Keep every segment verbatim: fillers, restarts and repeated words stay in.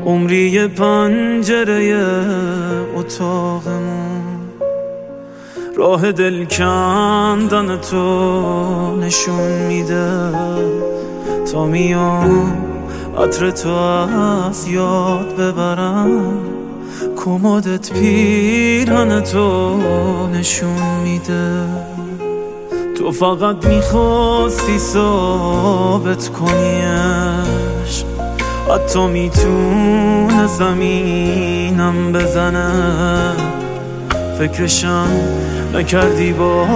عمری پنجره اتاقمون، راه دل کندن تو نشون میده. تا میام عطر تو از یاد ببرم، کمدت پیرهن تو نشون میده. تو فقط میخواستی ثابت کنی عشق حتی میتونه زمینم بزنه. فکرشم نکردی با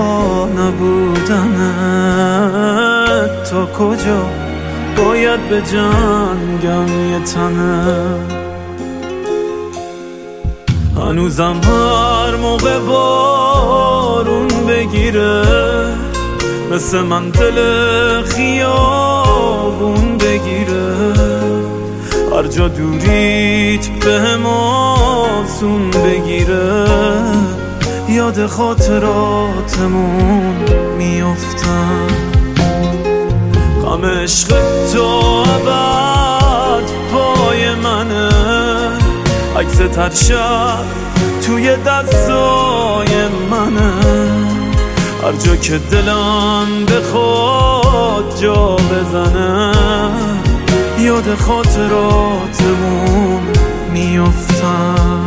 نبودنت، تا کجا باید به جنگم یه تنه. هنوزم هر موقع بارون بگیره، مثل من دل خیابون بگیره. هر جا دوریت بهم آسون بگیره، یاد خاطراتمون میافتم. غم عشق تو ابد پای منه، عکس تر شب توی دستای منه. هر جا که دلم بخواد جا بزنه، یاد خاطراتمون میافتم.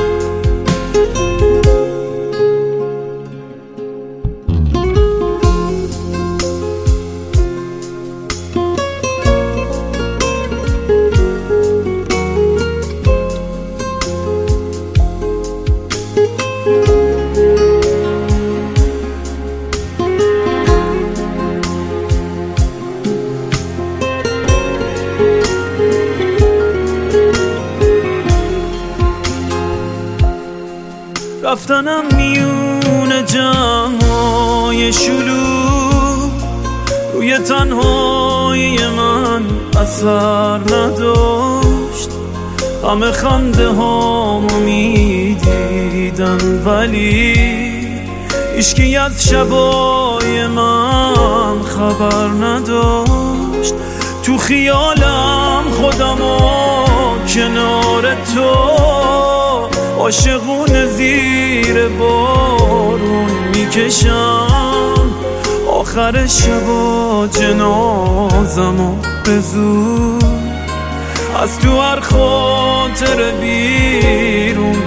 رفتنم میون جمعای شلوغ، روی تنهایی من اثر نداشت. همه خنده هامو میدیدن ولی هیچکی از شبای من خبر نداشت. تو خیالم خودمو کنار تو عاشقونه زیر بارون میکشم. آخر شبا جنازمو به زور از تو هر خاطر بیرون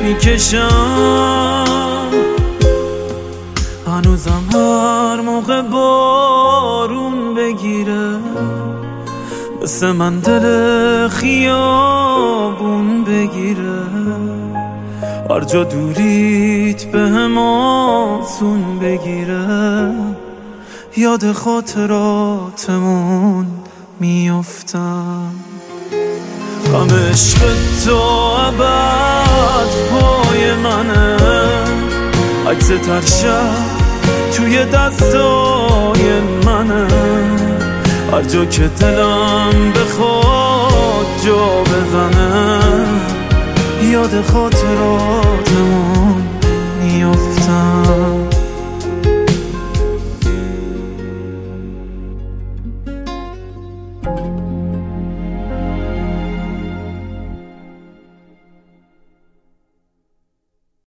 میکشم. هنوزم هر موقع بارون بگیره، مثل من دل خیابون بگیره. هر جا دوریت بهم آسون بگیره، یاد خاطراتمون میافتم. غم عشق تو ابد پای منه، عکس تر شب توی دستای منه. هر جا که دلم بخواد جا بزنه، یاد خاطراتمون